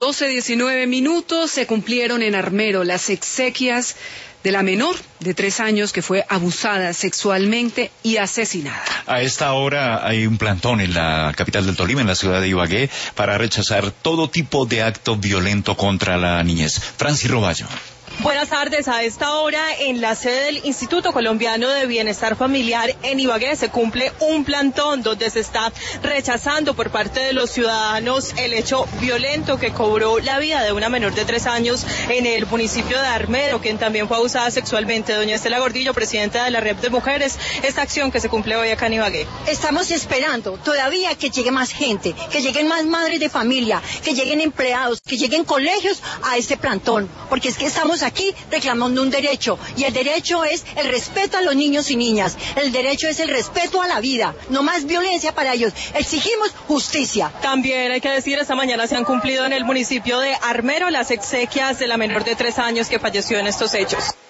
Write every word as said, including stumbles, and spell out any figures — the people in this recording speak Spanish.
doce diecinueve minutos, se cumplieron en Armero las exequias de la menor de tres años que fue abusada sexualmente y asesinada. A esta hora hay un plantón en la capital del Tolima, en la ciudad de Ibagué, para rechazar todo tipo de acto violento contra la niñez. Francis Roballo. Buenas tardes. A esta hora en la sede del Instituto Colombiano de Bienestar Familiar en Ibagué se cumple un plantón donde se está rechazando por parte de los ciudadanos el hecho violento que cobró la vida de una menor de tres años en el municipio de Armero, quien también fue abusada sexualmente. Doña Estela Gordillo, presidenta de la Red de Mujeres, esta acción que se cumple hoy acá en Ibagué. Estamos esperando todavía que llegue más gente, que lleguen más madres de familia, que lleguen empleados, que lleguen colegios a este plantón, porque es que estamos aquí reclamando un derecho, y el derecho es el respeto a los niños y niñas, el derecho es el respeto a la vida, no más violencia para ellos, exigimos justicia. También hay que decir, esta mañana se han cumplido en el municipio de Armero las exequias de la menor de tres años que falleció en estos hechos.